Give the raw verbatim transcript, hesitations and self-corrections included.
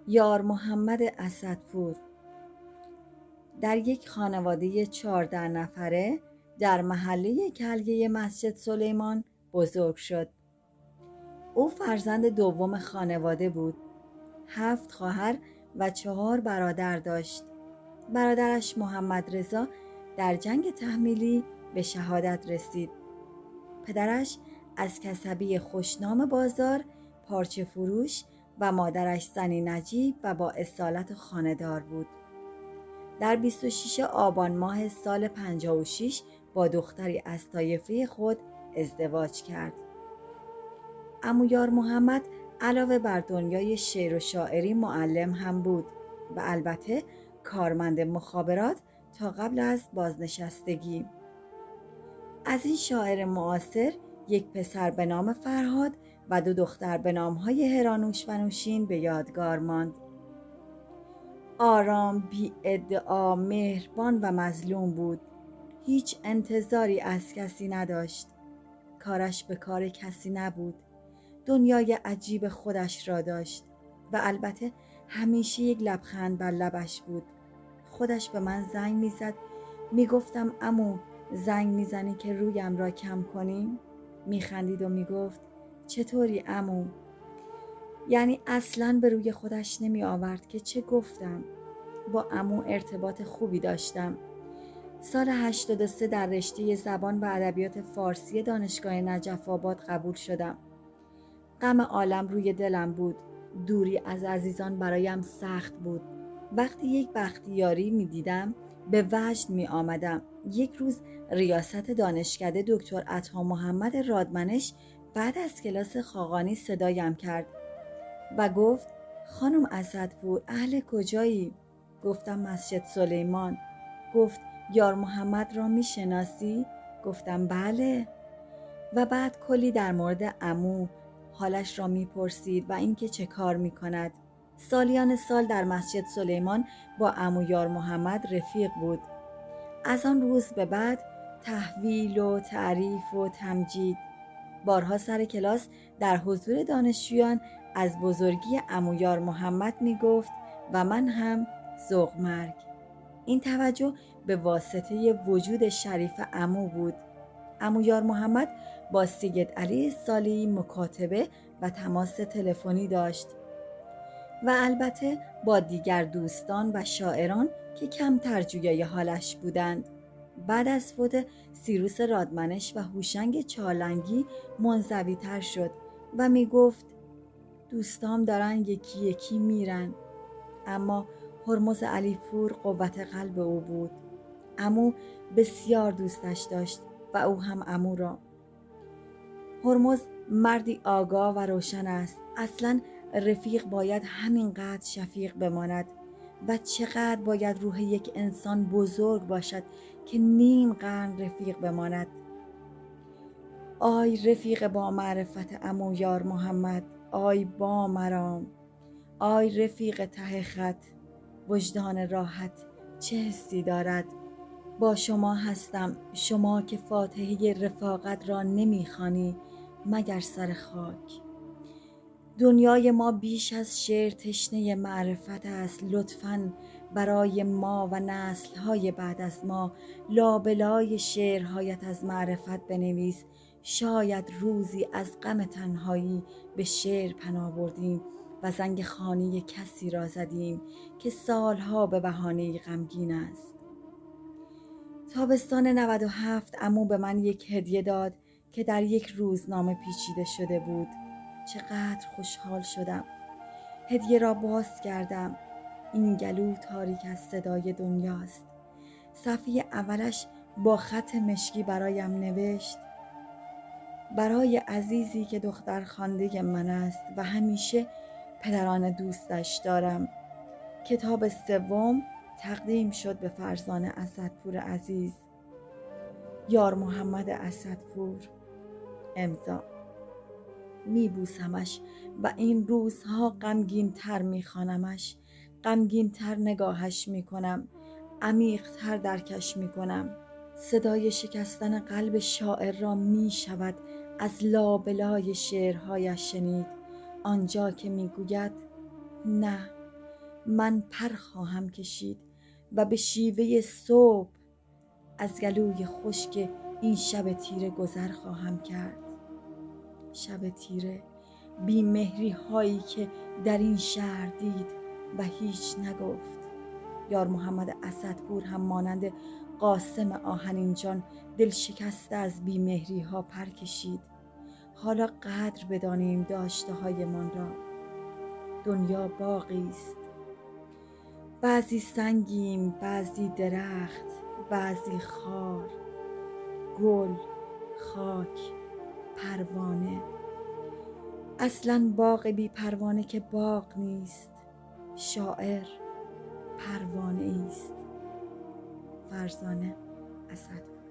یار محمد اسدپور در یک خانواده چهارده نفره در محله کلگه مسجد سلیمان بزرگ شد. او فرزند دوم خانواده بود. هفت خواهر و چهار برادر داشت. برادرش محمد رضا در جنگ تحمیلی به شهادت رسید. پدرش از کسبی خوشنام بازار پارچه فروش و مادرش زنی نجیب و با اصالت خانه‌دار بود. در بیست و ششم آبان ماه سال پنجاه و شش با دختری از طایفه خود ازدواج کرد. عمو یار محمد علاوه بر دنیای شعر و شاعری معلم هم بود و البته کارمند مخابرات تا قبل از بازنشستگی. از این شاعر معاصر یک پسر به نام فرهاد و دو دختر به نام‌های هرانوش و نوشین به یادگار ماند. آرام، بی ادعا، مهربان و مظلوم بود. هیچ انتظاری از کسی نداشت. کارش به کار کسی نبود. دنیای عجیب خودش را داشت و البته همیشه یک لبخند بر لبش بود. خودش به من زنگ میزد. میگفتم عمو زنگ میزنی که رویم را کم کنیم؟ میخندید و میگفت چطوری عمو؟ یعنی اصلاً به روی خودش نمی آورد که چه گفتم. با عمو ارتباط خوبی داشتم. سال هشتاد و سه در رشته زبان و ادبیات فارسی دانشگاه نجف آباد قبول شدم. غم عالم روی دلم بود. دوری از عزیزان برایم سخت بود. وقتی یک بختیاری می دیدم به وجد می آمدم. یک روز ریاست دانشکده دکتر عطا محمد رادمنش بعد از کلاس خاقانی صدایم کرد و گفت خانم اسدپور اهل کجایی؟ گفتم مسجد سلیمان. گفت یار محمد را می شناسی؟ گفتم بله. و بعد کلی در مورد عمو حالش را می پرسید و اینکه چه کار می کند. سالیان سال در مسجد سلیمان با عمو یار محمد رفیق بود. از آن روز به بعد تحویل و تعریف و تمجید. بارها سر کلاس در حضور دانشجویان از بزرگی عمو یار محمد می گفت و من هم ذوق مرگ. این توجه به واسطه وجود شریف عمو بود. عمو یار محمد با سید علی صالحی مکاتبه و تماس تلفنی داشت و البته با دیگر دوستان و شاعران که کمتر جویای حالش بودند. بعد از فوت سیروس رادمنش و هوشنگ چالنگی منزوی تر شد و می گفت دوستام دارن یکی یکی میرن. اما هرمز علیپور قوت قلب او بود. عمو بسیار دوستش داشت و او هم عمو را. هرمز مردی آگاه و روشن است. اصلا رفیق باید همینقدر شفیق بماند و چقدر باید روح یک انسان بزرگ باشد که نیم قرن رفیق بماند. آی رفیق با معرفت عمو یار محمد، آی با مرام، آی رفیق ته خط، وجدان راحت چه حسی دارد؟ با شما هستم، شما که فاتحه رفاقت را نمیخوانی مگر سر خاک. دنیای ما بیش از شعر تشنه معرفت است. لطفاً برای ما و نسل‌های بعد از ما لابلای شعرهایت از معرفت بنویس. شاید روزی از غم تنهایی به شعر پناه بردیم و زنگ خانه کسی را زدیم که سالها به بهانه غمگین است. تابستان نود و هفت عمو به من یک هدیه داد که در یک روزنامه پیچیده شده بود. چقدر خوشحال شدم. هدیه را باز کردم. این گلو تاریک از صدای دنیاست. صفحه اولش با خط مشکی برایم نوشت برای عزیزی که دختر خوانده من است و همیشه پدران دوستش دارم. کتاب سوم تقدیم شد به فرزانه اسدپور عزیز. یار محمد اسدپور. امضا. می بوسمش و این روزها غمگین تر می خوانمش. غمگین تر نگاهش می کنم. عمیق تر درکش می کنم. صدای شکستن قلب شاعر را می شود از لابلای شعرهایش شنید. آنجا که می گوید نه، من پر خواهم کشید و به شیوه صبح از گلوی خشک این شب تیره گذر خواهم کرد. شب تیره، بی‌مهری هایی که در این شهر دید و هیچ نگفت. یار محمد اسدپور هم مانند قاسم آهنین جان دل شکسته از بی‌مهری ها پر کشید. حالا قدر بدانیم داشته هایمان را. دنیا باغی است، بعضی سنگیم، بعضی درخت، بعضی خار، گل، خاک، پروانه. اصلاً باغ بی پروانه که باغ نیست، شاعر پروانه است. فرزانه اسدپور.